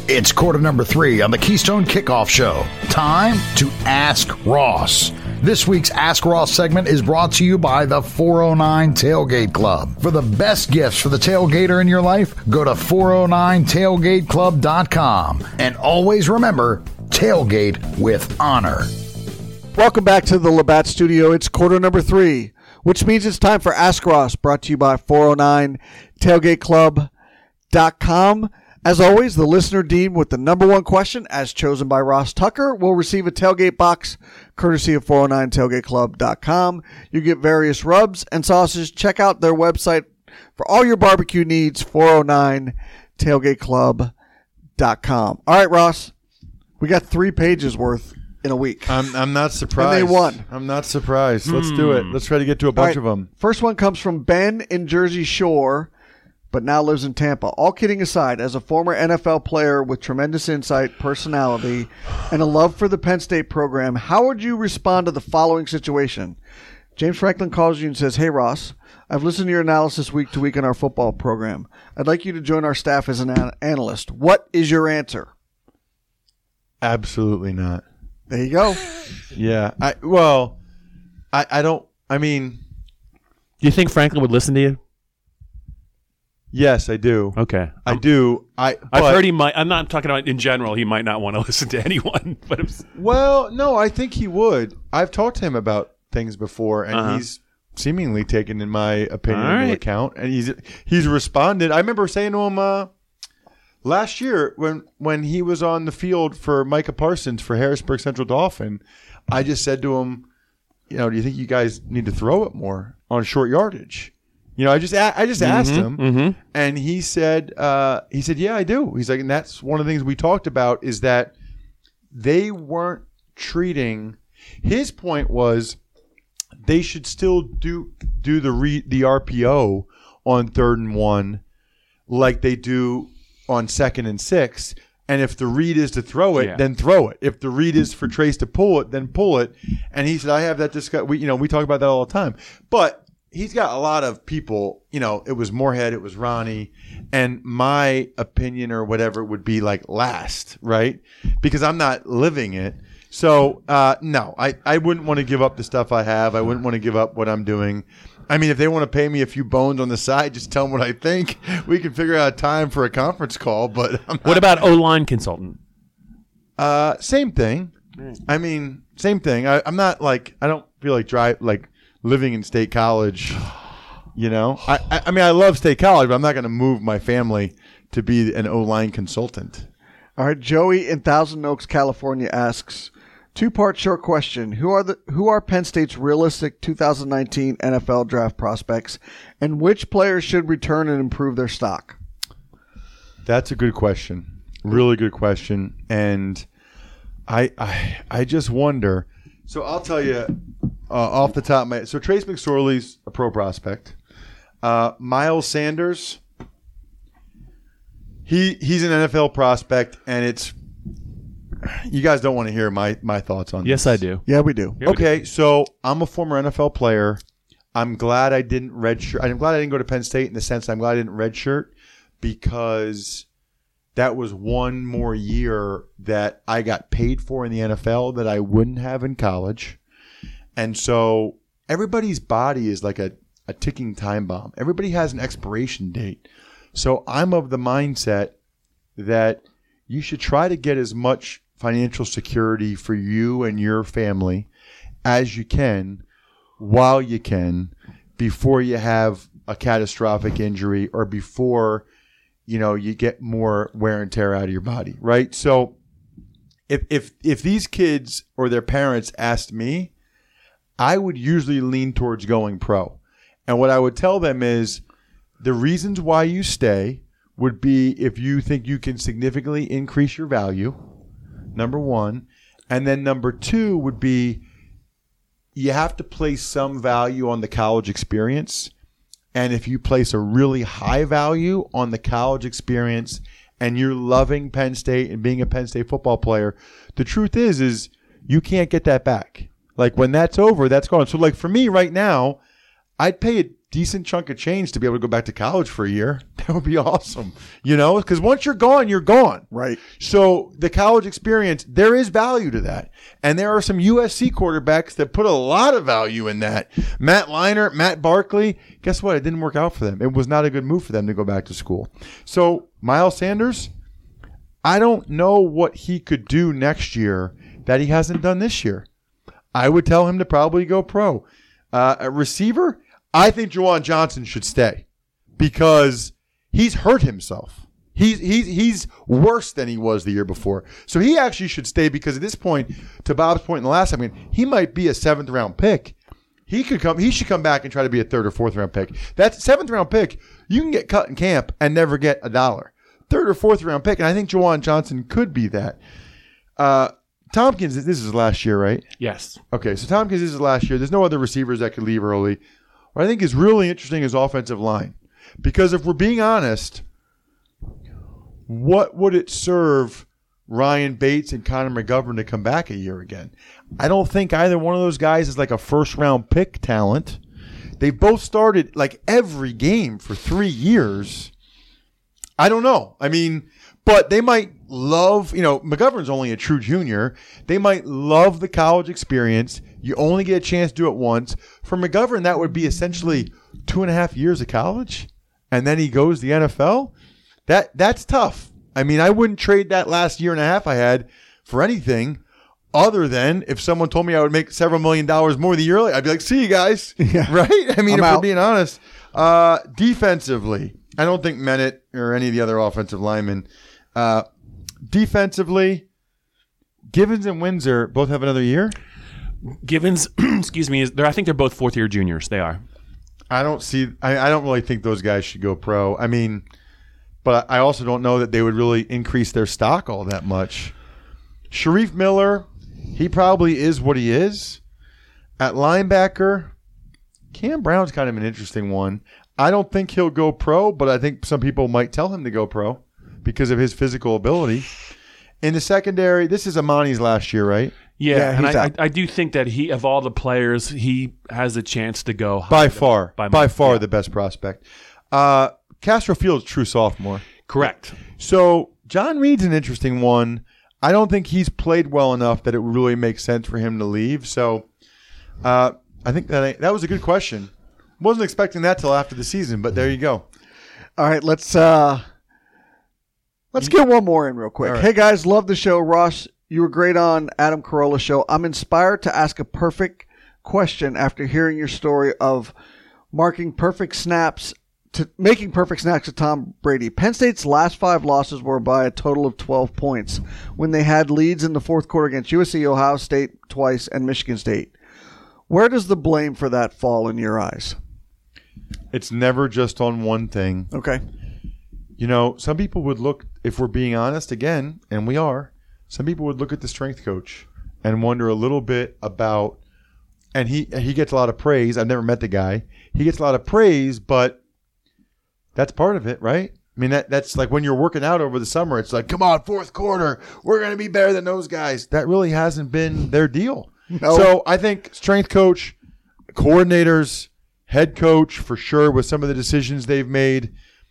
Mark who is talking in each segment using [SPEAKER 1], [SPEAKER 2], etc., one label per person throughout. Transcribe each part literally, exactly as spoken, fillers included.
[SPEAKER 1] It's quarter number three on the Keystone Kickoff Show. Time to Ask Ross. This week's Ask Ross segment is brought to you by the four oh nine Tailgate Club. For the best gifts for the tailgater in your life, go to four oh nine tailgate club dot com. And always remember, tailgate with honor.
[SPEAKER 2] Welcome back to the Labatt Studio. It's quarter number three, which means it's time for Ask Ross, brought to you by four oh nine tailgate club dot com. As always, the listener deemed with the number one question, as chosen by Ross Tucker, will receive a tailgate box courtesy of four oh nine tailgate club dot com. You get various rubs and sauces. Check out their website for all your barbecue needs, four oh nine tailgate club dot com. All right, Ross, we got three pages worth in a week.
[SPEAKER 3] I'm I'm not surprised.
[SPEAKER 2] And they won.
[SPEAKER 3] I'm not surprised. Let's do it. Let's try to get to a bunch
[SPEAKER 2] right,
[SPEAKER 3] of them.
[SPEAKER 2] First one comes from Ben in Jersey Shore, but now lives in Tampa. All kidding aside, as a former N F L player with tremendous insight, personality, and a love for the Penn State program, how would you respond to the following situation? James Franklin calls you and says, "Hey, Ross, I've listened to your analysis week to week on our football program. I'd like you to join our staff as an an- analyst. What is your answer?"
[SPEAKER 3] Absolutely not.
[SPEAKER 2] There you go.
[SPEAKER 3] Yeah. I Well, I, I don't, I mean.
[SPEAKER 4] Do you think Franklin would listen to you?
[SPEAKER 3] Yes, I do.
[SPEAKER 4] Okay.
[SPEAKER 3] I
[SPEAKER 4] I'm,
[SPEAKER 3] do. I.
[SPEAKER 4] I've
[SPEAKER 3] but,
[SPEAKER 4] heard he might. I'm not talking about in general. He might not want to listen to anyone. But it was,
[SPEAKER 3] Well, no, I think he would. I've talked to him about things before, and
[SPEAKER 4] Uh-huh.
[SPEAKER 3] he's seemingly taken, in my opinion,
[SPEAKER 4] All
[SPEAKER 3] into
[SPEAKER 4] right.
[SPEAKER 3] account. And he's he's responded. I remember saying to him uh, last year when when he was on the field for Micah Parsons for Harrisburg Central Dolphin, I just said to him, you know, do you think you guys need to throw it more on short yardage? You know, I just a- I just asked him,
[SPEAKER 4] mm-hmm.
[SPEAKER 3] and he said uh, he said, yeah, I do. He's like, and that's one of the things we talked about is that they weren't treating. His point was they should still do do the re, the R P O on third and one like they do on second and six. And if the read is to throw it,
[SPEAKER 4] Yeah.
[SPEAKER 3] then throw it. If the read is for Trace to pull it, then pull it. And he said, I have that discussion. We, you know, we talk about that all the time. But he's got a lot of people, you know, it was Moorhead, it was Ronnie, and my opinion or whatever would be like last, right? Because I'm not living it. So, uh, no, I, I wouldn't want to give up the stuff I have. I wouldn't want to give up what I'm doing. I mean, if they want to pay me a few bones on the side, just tell them what I think. We can figure out a time for a conference call. But I'm
[SPEAKER 4] What about O-line consultant?
[SPEAKER 3] uh, same thing. I mean, same thing. I, I'm not like I don't feel like drive like living in State College. You know, I, I I mean, I love State College, but I'm not going to move my family to be an O-line consultant.
[SPEAKER 2] All right, Joey in Thousand Oaks, California asks, two-part short question: Who are the who are Penn State's realistic two thousand nineteen N F L draft prospects, and which players should return and improve their stock?
[SPEAKER 3] That's a good question. Really good question. And I I, I just wonder. So I'll tell you uh, off the top of my head. So Trace McSorley's a pro prospect. Uh, Miles Sanders, he he's an N F L prospect, and it's you guys don't want to hear my, my thoughts on
[SPEAKER 4] Yes,
[SPEAKER 3] this.
[SPEAKER 4] I do.
[SPEAKER 2] Yeah, we do.
[SPEAKER 4] Yeah, we
[SPEAKER 3] Okay, so I'm a former N F L player. I'm glad I didn't redshirt. I'm glad I didn't go to Penn State in the sense I'm glad I didn't redshirt because that was one more year that I got paid for in the N F L that I wouldn't have in college. And so everybody's body is like a, a ticking time bomb. Everybody has an expiration date. So I'm of the mindset that you should try to get as much financial security for you and your family as you can while you can before you have a catastrophic injury or before, you know, you get more wear and tear out of your body, right? So if if if these kids or their parents asked me, I would usually lean towards going pro. And what I would tell them is the reasons why you stay would be if you think you can significantly increase your value, number one. And then number two would be you have to place some value on the college experience. And if you place a really high value on the college experience and you're loving Penn State and being a Penn State football player, the truth is, is you can't get that back. Like when that's over, that's gone. So like for me right now, I'd pay a decent chunk of change to be able to go back to college for a year. That would be awesome. You know, because once you're gone, you're gone.
[SPEAKER 2] Right.
[SPEAKER 3] So the college experience, there is value to that. And there are some U S C quarterbacks that put a lot of value in that. Matt Leinart, Matt Barkley, guess what? It didn't work out for them. It was not a good move for them to go back to school. So Miles Sanders, I don't know what he could do next year that he hasn't done this year. I would tell him to probably go pro. Uh, a receiver, I think Juwan Johnson should stay because he's hurt himself. He's he's he's worse than he was the year before. So he actually should stay because at this point, to Bob's point in the last time, I mean, he might be a seventh round pick. He could come. He should come back and try to be a third or fourth round pick. That seventh round pick, you can get cut in camp and never get a dollar. Third or fourth round pick, and I think Juwan Johnson could be that. Uh, Tompkins, this is his last year, right?
[SPEAKER 4] Yes.
[SPEAKER 3] Okay, so Tompkins is his last year. There's no other receivers that could leave early. What I think is really interesting is offensive line. Because if we're being honest, what would it serve Ryan Bates and Connor McGovern to come back a year again? I don't think either one of those guys is like a first-round pick talent. They both started like every game for three years. I don't know. I mean, but they might love, you know, McGovern's only a true junior. They might love the college experience. You only get a chance to do it once. For McGovern, that would be essentially two and a half years of college, and then he goes to the N F L. That that's tough. I mean, I wouldn't trade that last year and a half I had for anything other than if someone told me I would make several million dollars more the year early, I'd be like, see you guys.
[SPEAKER 2] Yeah.
[SPEAKER 3] Right? I mean,
[SPEAKER 2] I'm
[SPEAKER 3] if
[SPEAKER 2] out.
[SPEAKER 3] we're being honest. Uh, defensively, I don't think Mennett or any of the other offensive linemen. Uh, defensively, Givens and Windsor both have another year.
[SPEAKER 4] Givens, excuse me, is they're, I think they're both fourth year juniors. They are.
[SPEAKER 3] I don't see. I, I don't really think those guys should go pro. I mean, but I also don't know that they would really increase their stock all that much. Sharif Miller, he probably is what he is. At linebacker, Cam Brown's kind of an interesting one. I don't think he'll go pro, but I think some people might tell him to go pro because of his physical ability. In the secondary, this is Amani's last year, right?
[SPEAKER 4] Yeah,
[SPEAKER 2] Yeah,
[SPEAKER 4] and
[SPEAKER 2] he's
[SPEAKER 4] I, I,
[SPEAKER 2] out.
[SPEAKER 4] I do think that he, of all the players, he has a chance to go high
[SPEAKER 3] By
[SPEAKER 4] to-
[SPEAKER 3] far, by,
[SPEAKER 4] by,
[SPEAKER 3] far
[SPEAKER 4] yeah.
[SPEAKER 3] the best prospect. Uh, Castro Fields, true sophomore.
[SPEAKER 4] Correct.
[SPEAKER 3] So John Reed's an interesting one. I don't think he's played well enough that it would really make sense for him to leave. So uh, I think that that was a good question. Wasn't expecting that till after the season, but there you go.
[SPEAKER 2] All right, let's uh, let's get one more in real quick.
[SPEAKER 3] All right.
[SPEAKER 2] Hey guys, love the show. Ross, you were great on Adam Carolla's show. I'm inspired to ask a perfect question after hearing your story of marking perfect snaps to making perfect snaps to Tom Brady. Penn State's last five losses were by a total of twelve points when they had leads in the fourth quarter against U S C, Ohio State twice, and Michigan State. Where does the blame for that fall in your eyes?
[SPEAKER 3] It's never just on one thing.
[SPEAKER 2] Okay.
[SPEAKER 3] You know, some people would look, if we're being honest again, and we are, some people would look at the strength coach and wonder a little bit about, and he he gets a lot of praise. I've never met the guy. He gets a lot of praise, but that's part of it, right? I mean, that that's like when you're working out over the summer, it's like, come on, fourth quarter, we're going to be better than those guys. That really hasn't been their deal.
[SPEAKER 2] No.
[SPEAKER 3] So I think strength coach, coordinators, head coach for sure with some of the decisions they've made,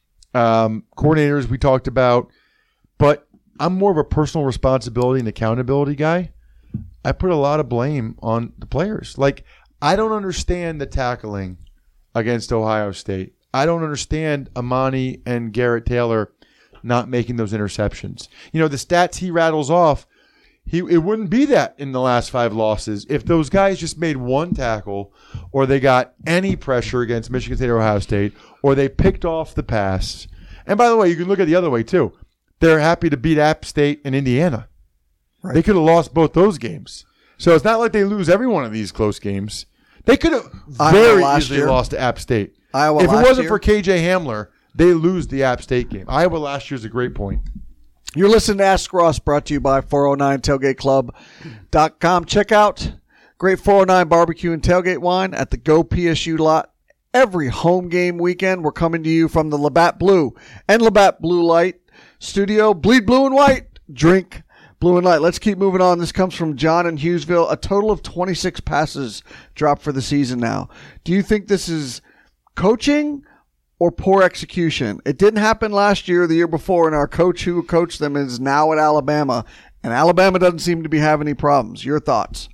[SPEAKER 3] um, coordinators we talked about, but I'm more of a personal responsibility and accountability guy. I put a lot of blame on the players. Like, I don't understand the tackling against Ohio State. I don't understand Amani and Garrett Taylor not making those interceptions. You know, the stats he rattles off, he it wouldn't be that in the last five losses if those guys just made one tackle or they got any pressure against Michigan State or Ohio State or they picked off the pass. And by the way, you can look at the other way too. They're happy to beat App State and Indiana.
[SPEAKER 2] Right.
[SPEAKER 3] They could have lost both those games. So it's not like they lose every one of these close games. They could have
[SPEAKER 2] Iowa
[SPEAKER 3] very
[SPEAKER 2] last
[SPEAKER 3] easily
[SPEAKER 2] year.
[SPEAKER 3] lost to App State.
[SPEAKER 2] Iowa
[SPEAKER 3] if it
[SPEAKER 2] last
[SPEAKER 3] wasn't
[SPEAKER 2] year.
[SPEAKER 3] for K J Hamler, they lose the App State game. Iowa last year is a great point.
[SPEAKER 2] You're listening to Ask Ross, brought to you by four oh nine tailgate club dot com. Check out great four oh nine barbecue and tailgate wine at the Go P S U lot every home game weekend. We're coming to you from the Labatt Blue and Labatt Blue Light studio. Bleed blue and white. Drink blue and light. Let's keep moving on. This comes from John in Hughesville. A total of twenty-six passes dropped for the season now. Do you think this is coaching or poor execution? It didn't happen last year or the year before, and our coach who coached them is now at Alabama, and Alabama doesn't seem to be having any problems. Your thoughts?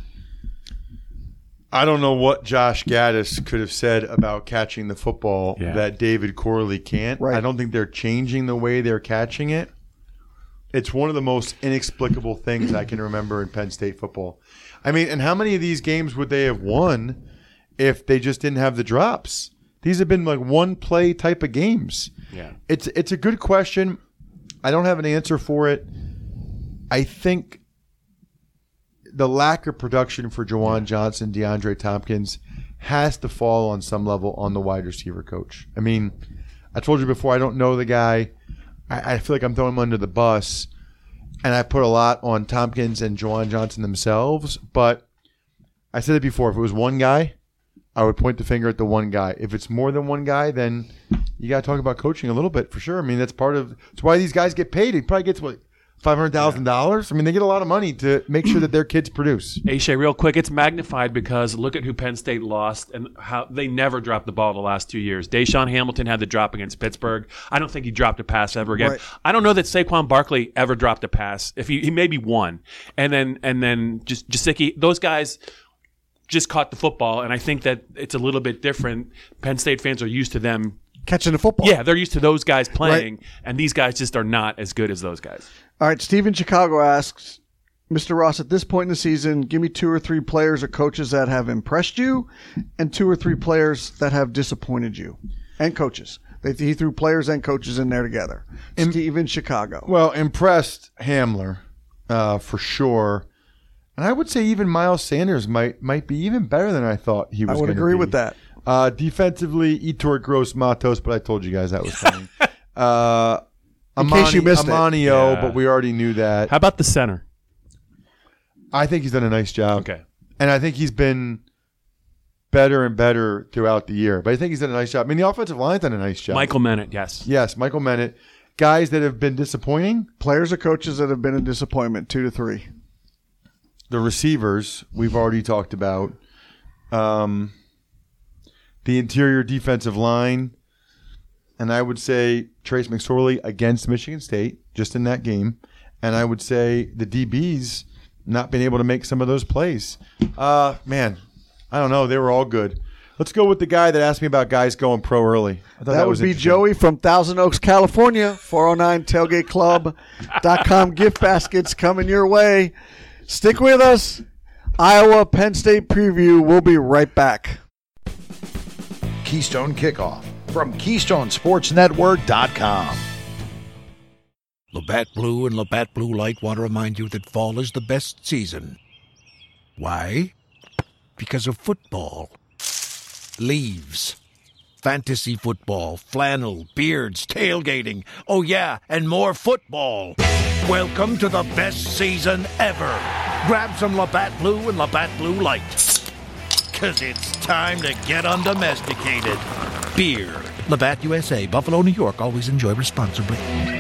[SPEAKER 3] I don't know what Josh Gaddis could have said about catching the football
[SPEAKER 4] Yeah.
[SPEAKER 3] that David Corley can't.
[SPEAKER 2] Right.
[SPEAKER 3] I don't think they're changing the way they're catching it. It's one of the most inexplicable things I can remember in Penn State football. I mean, and how many of these games would they have won if they just didn't have the drops? These have been like one play type of games.
[SPEAKER 4] Yeah.
[SPEAKER 3] It's it's a good question. I don't have an answer for it. I think the lack of production for Juwan Johnson, DeAndre Tompkins has to fall on some level on the wide receiver coach. I mean, I told you before, I don't know the guy. I, I feel like I'm throwing him under the bus. And I put a lot on Tompkins and Juwan Johnson themselves. But I said it before, if it was one guy, I would point the finger at the one guy. If it's more than one guy, then you got to talk about coaching a little bit for sure. I mean, that's part of – that's why these guys get paid. He probably gets, what, five hundred thousand dollars? I mean, they get a lot of money to make sure that their kids produce.
[SPEAKER 4] Aisha, real quick, it's magnified because look at who Penn State lost and how they never dropped the ball the last two years. Deshaun Hamilton had the drop against Pittsburgh. I don't think he dropped a pass ever again.
[SPEAKER 2] Right.
[SPEAKER 4] I don't know that Saquon Barkley ever dropped a pass. If he, he maybe one, and then and then just Gesicki, those guys just caught the football, and I think that it's a little bit different. Penn State fans are used to them.
[SPEAKER 2] Catching the football.
[SPEAKER 4] Yeah, they're used to those guys playing,
[SPEAKER 2] Right.
[SPEAKER 4] and these guys just are not as good as those guys.
[SPEAKER 2] All right, Steve in Chicago asks, Mister Ross, at this point in the season, give me two or three players or coaches that have impressed you and two or three players that have disappointed you. And coaches. They, he threw players and coaches in there together.
[SPEAKER 3] Im-
[SPEAKER 2] Steve in Chicago.
[SPEAKER 3] Well, impressed Hamler uh, for sure. And I would say even Miles Sanders might might be even better than I thought he
[SPEAKER 2] I
[SPEAKER 3] was
[SPEAKER 2] would
[SPEAKER 3] gonna
[SPEAKER 2] agree
[SPEAKER 3] be.
[SPEAKER 2] with that.
[SPEAKER 3] Uh, defensively, Ettore Gross Matos, but I told you guys that was coming. uh,
[SPEAKER 2] In
[SPEAKER 3] Amani,
[SPEAKER 2] case you missed it.
[SPEAKER 3] Amanio,
[SPEAKER 4] Yeah.
[SPEAKER 3] but we already knew that.
[SPEAKER 4] How about the center?
[SPEAKER 3] I think he's done a nice job.
[SPEAKER 4] Okay.
[SPEAKER 3] And I think he's been better and better throughout the year. But I think he's done a nice job. I mean, the offensive line's done a nice job.
[SPEAKER 4] Michael Mennett, yes.
[SPEAKER 3] Yes, Michael Mennett. Guys that have been disappointing.
[SPEAKER 2] Players or coaches that have been a disappointment, two to three.
[SPEAKER 3] The receivers we've already talked about. Um, the interior defensive line. And I would say Trace McSorley against Michigan State, just in that game. And I would say the D Bs not being able to make some of those plays. Uh, man, I don't know. They were all good. Let's go with the guy that asked me about guys going pro early. I thought
[SPEAKER 2] That,
[SPEAKER 3] was
[SPEAKER 2] would be
[SPEAKER 3] interesting.
[SPEAKER 2] Joey from Thousand Oaks, California. four oh nine tailgate club dot com gift baskets coming your way. Stick with us. Iowa Penn State preview. We'll be right back.
[SPEAKER 1] Keystone Kickoff from Keystone Sports Network dot com.
[SPEAKER 5] Labatt Blue and Labatt Blue Light want to remind you that fall is the best season. Why? Because of football. Leaves. Fantasy football, flannel, beards, tailgating. Oh yeah, and more football. Welcome to the best season ever. Grab some Labatt Blue and Labatt Blue Light. Cause it's time to get undomesticated. Beer. Labatt U S A, Buffalo, New York. Always enjoy responsibly.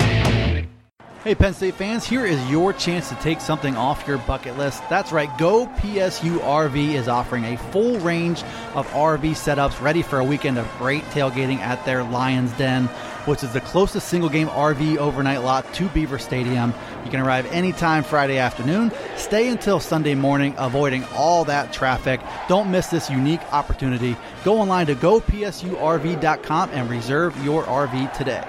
[SPEAKER 6] Hey Penn State fans, here is your chance to take something off your bucket list. That's right, Go P S U R V is offering a full range of R V setups ready for a weekend of great tailgating at their Lions Den, which is the closest single-game R V overnight lot to Beaver Stadium. You can arrive anytime Friday afternoon, stay until Sunday morning, avoiding all that traffic. Don't miss this unique opportunity. Go online to go P S U R V dot com and reserve your R V today.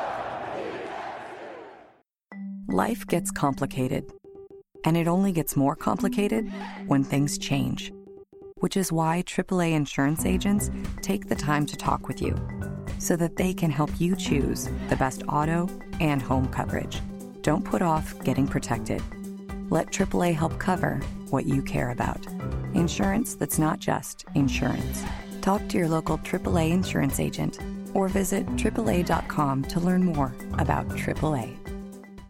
[SPEAKER 7] Life gets complicated, and it only gets more complicated when things change, which is why triple A insurance agents take the time to talk with you so that they can help you choose the best auto and home coverage. Don't put off getting protected. Let triple A help cover what you care about. Insurance that's not just insurance. Talk to your local triple A insurance agent or visit triple A dot com to learn more about triple A.